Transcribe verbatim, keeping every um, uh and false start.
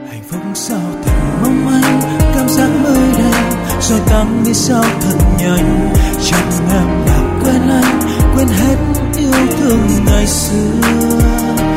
Hạnh phúc sao thật mong manh, cảm giác mới đây rồi tắm đi sao thật nhanh. Chắc em đã quên anh, quên hết yêu thương ngày xưa.